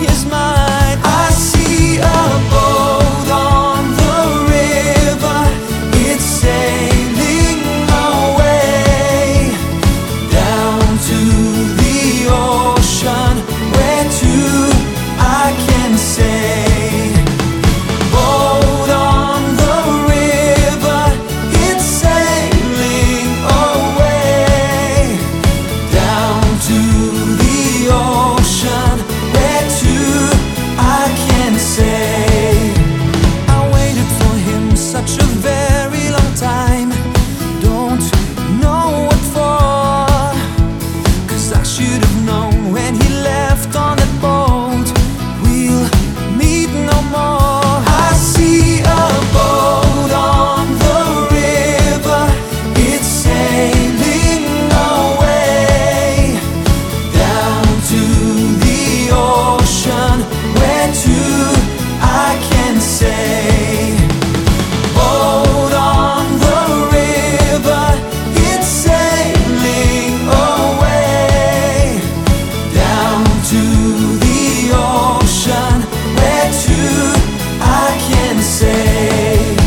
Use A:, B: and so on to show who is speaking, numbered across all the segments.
A: is mine. I see a boat on the river, it's sailing away down to the ocean, where to I can say. Boat on the river, it's sailing away down to the ocean, where to I can say. I waited for him such a very long time, don't know what for, 'cause I should have known when he left on that boat, we'll meet no more. I see a boat on the river, it's sailing away down to the ocean, where to I can say. Boat on the river, it's sailing away down to the ocean, where to I can say.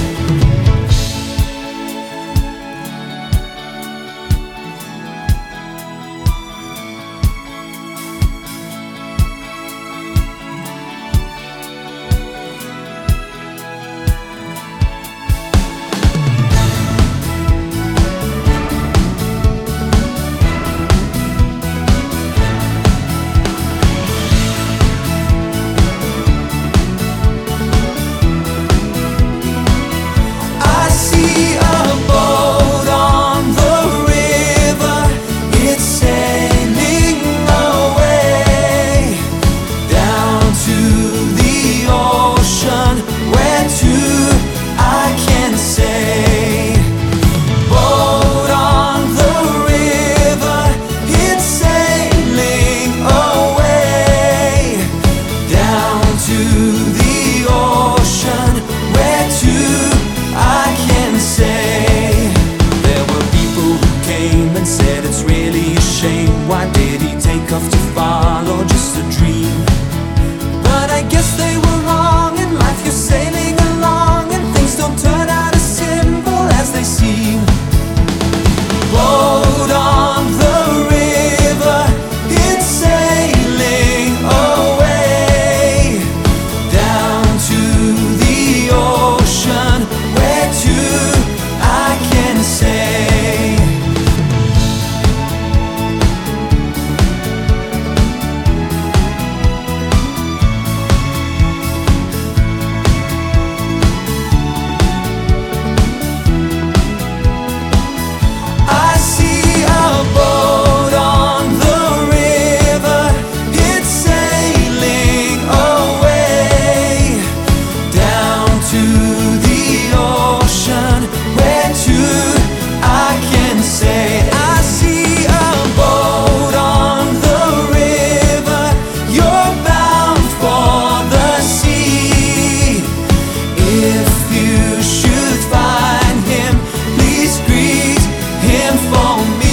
A: I see a boat on the river, it's sailing away down to the ocean, where to I can say. Boat on the river, it's sailing away down to the ocean, where to I can say. There were people who came and said it's really a shame, why did he take off to follow just a dream? But I guess they were wrong, in life you're sailing along and things don't turn out as simple as they seem. Boat on the river, it's sailing away down to the ocean, where to I can say. I see a boat on the river, it's sailing away down to the ocean, where to I can say. I see a boat on the river, you're bound for the sea. If you should find him, please greet him for me.